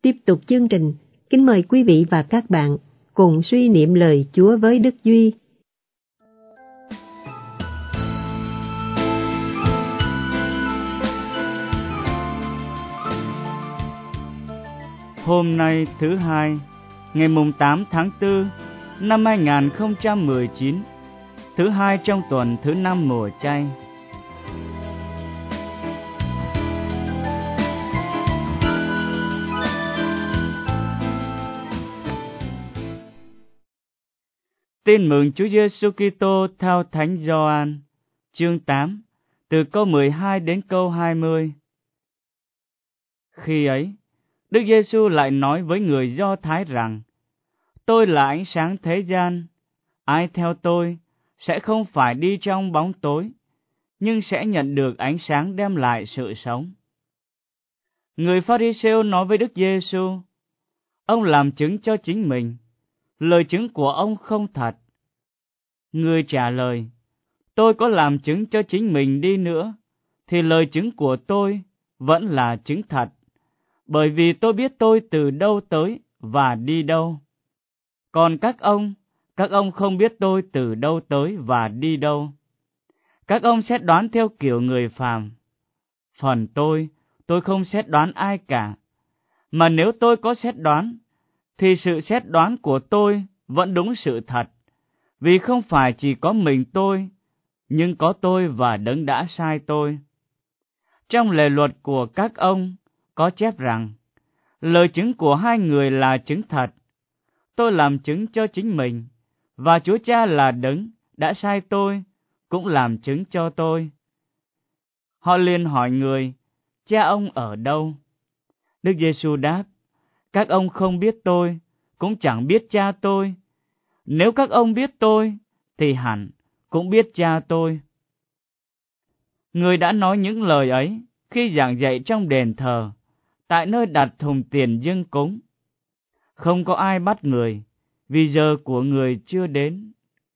Tiếp tục chương trình, kính mời quý vị và các bạn cùng suy niệm lời Chúa với Đức Duy. Hôm nay thứ Hai, ngày mùng 8 tháng 4 năm 2019, thứ Hai trong tuần thứ 5 mùa chay. Tin mừng Chúa Giêsu Kitô theo Thánh Gioan, chương 8, từ câu 12 đến câu 20. Khi ấy, Đức Giêsu lại nói với người Do Thái rằng: Tôi là ánh sáng thế gian, ai theo tôi sẽ không phải đi trong bóng tối, nhưng sẽ nhận được ánh sáng đem lại sự sống. Người Pha-ri-siêu nói với Đức Giêsu: Ông làm chứng cho chính mình, lời chứng của ông không thật. Người trả lời: Tôi có làm chứng cho chính mình đi nữa, thì lời chứng của tôi vẫn là chứng thật, bởi vì tôi biết tôi từ đâu tới và đi đâu. Còn các ông không biết tôi từ đâu tới và đi đâu. Các ông xét đoán theo kiểu người phàm. Phần tôi không xét đoán ai cả. Mà nếu tôi có xét đoán, thì sự xét đoán của tôi vẫn đúng sự thật, vì không phải chỉ có mình tôi, nhưng có tôi và Đấng đã sai tôi. Trong lề luật của các ông có chép rằng, lời chứng của hai người là chứng thật. Tôi làm chứng cho chính mình, và Chúa Cha là Đấng đã sai tôi, cũng làm chứng cho tôi. Họ liền hỏi người: Cha ông ở đâu? Đức Giêsu đáp: Các ông không biết tôi, cũng chẳng biết cha tôi. Nếu các ông biết tôi, thì hẳn cũng biết cha tôi. Người đã nói những lời ấy khi giảng dạy trong đền thờ, tại nơi đặt thùng tiền dâng cúng. Không có ai bắt người, vì giờ của người chưa đến.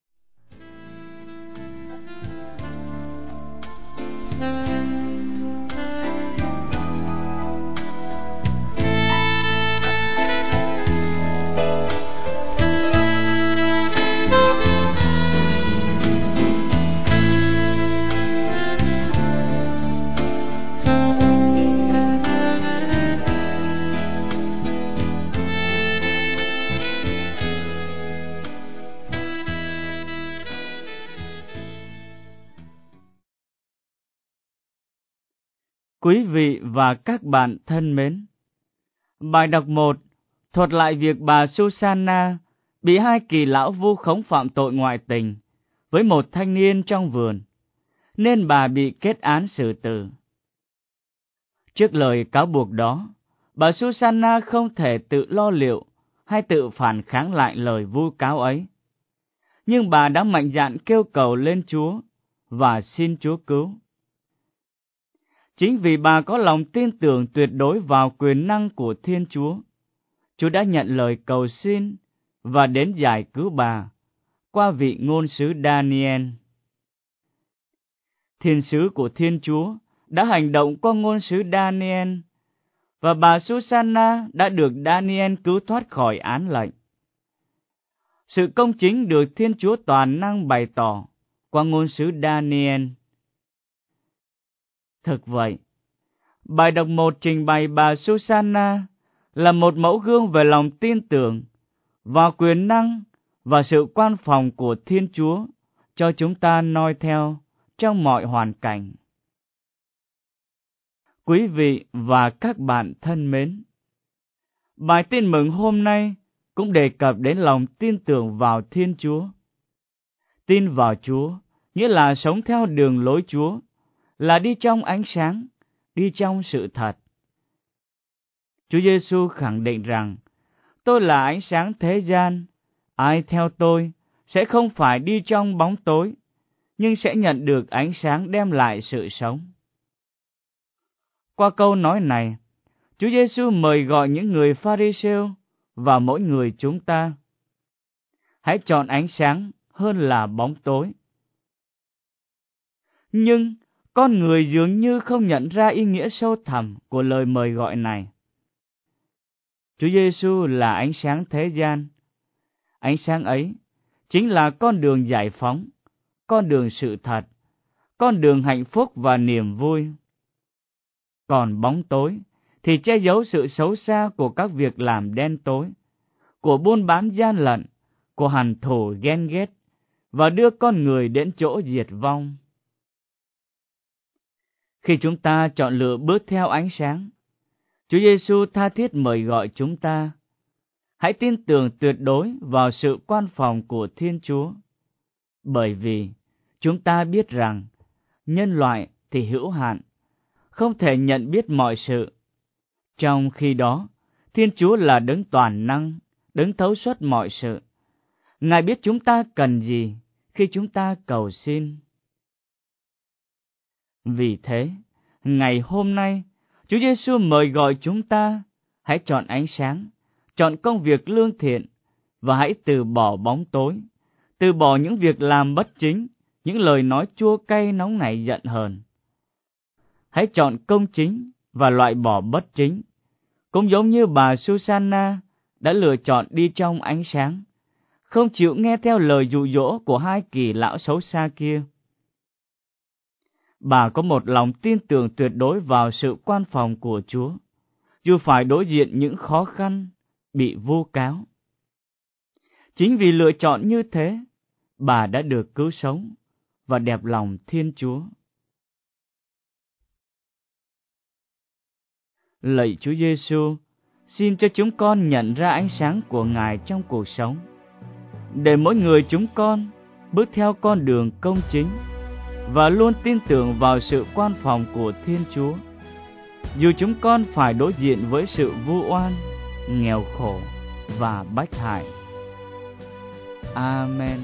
Quý vị và các bạn thân mến, bài đọc 1 thuật lại việc bà Susanna bị hai kỳ lão vu khống phạm tội ngoại tình với một thanh niên trong vườn, nên bà bị kết án xử tử. Trước lời cáo buộc đó, bà Susanna không thể tự lo liệu hay tự phản kháng lại lời vu cáo ấy. Nhưng bà đã mạnh dạn kêu cầu lên Chúa và xin Chúa cứu. Chính vì bà có lòng tin tưởng tuyệt đối vào quyền năng của Thiên Chúa, Chúa đã nhận lời cầu xin và đến giải cứu bà qua vị ngôn sứ Daniel. Thiên sứ của Thiên Chúa đã hành động qua ngôn sứ Daniel, và bà Susanna đã được Daniel cứu thoát khỏi án lệnh. Sự công chính được Thiên Chúa toàn năng bày tỏ qua ngôn sứ Daniel. Thực vậy, bài đọc 1 trình bày bà Susanna là một mẫu gương về lòng tin tưởng vào quyền năng và sự quan phòng của Thiên Chúa cho chúng ta noi theo trong mọi hoàn cảnh. Quý vị và các bạn thân mến, bài tin mừng hôm nay cũng đề cập đến lòng tin tưởng vào Thiên Chúa. Tin vào Chúa nghĩa là sống theo đường lối Chúa, là đi trong ánh sáng, đi trong sự thật. Chúa Giêsu khẳng định rằng, tôi là ánh sáng thế gian, ai theo tôi sẽ không phải đi trong bóng tối, nhưng sẽ nhận được ánh sáng đem lại sự sống. Qua câu nói này, Chúa Giêsu mời gọi những người Pha-ri-siêu và mỗi người chúng ta: hãy chọn ánh sáng hơn là bóng tối. Nhưng con người dường như không nhận ra ý nghĩa sâu thẳm của lời mời gọi này. Chúa Giêsu là ánh sáng thế gian. Ánh sáng ấy chính là con đường giải phóng, con đường sự thật, con đường hạnh phúc và niềm vui. Còn bóng tối thì che giấu sự xấu xa của các việc làm đen tối, của buôn bán gian lận, của hằn thù ghen ghét, và đưa con người đến chỗ diệt vong. Khi chúng ta chọn lựa bước theo ánh sáng, Chúa Giêsu tha thiết mời gọi chúng ta, hãy tin tưởng tuyệt đối vào sự quan phòng của Thiên Chúa. Bởi vì chúng ta biết rằng nhân loại thì hữu hạn, không thể nhận biết mọi sự. Trong khi đó, Thiên Chúa là đấng toàn năng, đấng thấu suốt mọi sự. Ngài biết chúng ta cần gì khi chúng ta cầu xin. Vì thế, ngày hôm nay, Chúa Giêsu mời gọi chúng ta, hãy chọn ánh sáng, chọn công việc lương thiện, và hãy từ bỏ bóng tối, từ bỏ những việc làm bất chính, những lời nói chua cay nóng nảy giận hờn. Hãy chọn công chính và loại bỏ bất chính, cũng giống như bà Susanna đã lựa chọn đi trong ánh sáng, không chịu nghe theo lời dụ dỗ của hai kỳ lão xấu xa kia. Bà có một lòng tin tưởng tuyệt đối vào sự quan phòng của Chúa, dù phải đối diện những khó khăn, bị vu cáo. Chính vì lựa chọn như thế, bà đã được cứu sống và đẹp lòng Thiên Chúa. Lạy Chúa Giêsu, xin cho chúng con nhận ra ánh sáng của Ngài trong cuộc sống, để mỗi người chúng con bước theo con đường công chính và luôn tin tưởng vào sự quan phòng của Thiên Chúa, dù chúng con phải đối diện với sự vu oan, nghèo khổ và bách hại. Amen.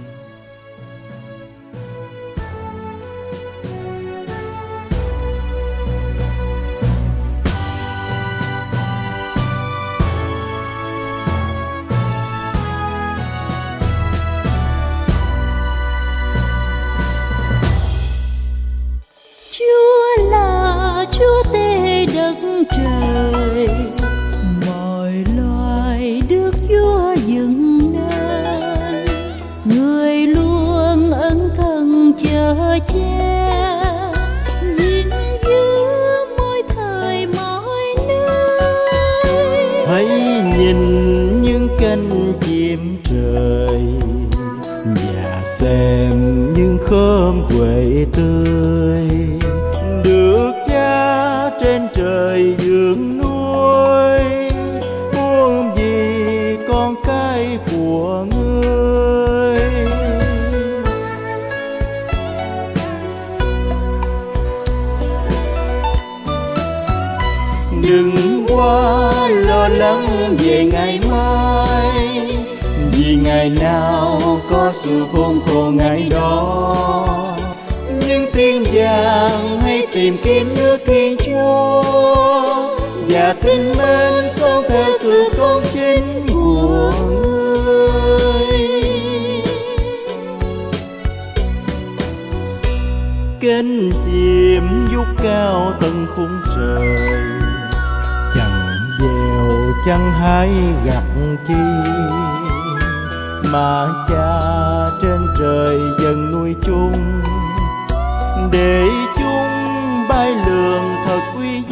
Chúa là Chúa tể đất trời, mọi loài được Chúa dựng nên, người luôn ân cần chở che, gìn giữ mỗi thời mỗi nơi. Hãy nhìn những cánh chim trời và xem những khóm quế tươi, được Cha trên trời dưỡng nuôi, muôn vì con cái của Ngươi. Đừng quá lo lắng về ngày mai, vì ngày nào có sự khốn khổ ngày đó. Nhưng tiếng vàng hãy tìm kiếm nước Thiên Chúa, và tin mến sống theo sự công chính của Ngươi. Cánh chim vút cao tận khung trời, chẳng gieo chẳng hái gặt chi, mà Cha trên trời dần nuôi chúng, để chúng bay lượn thật quý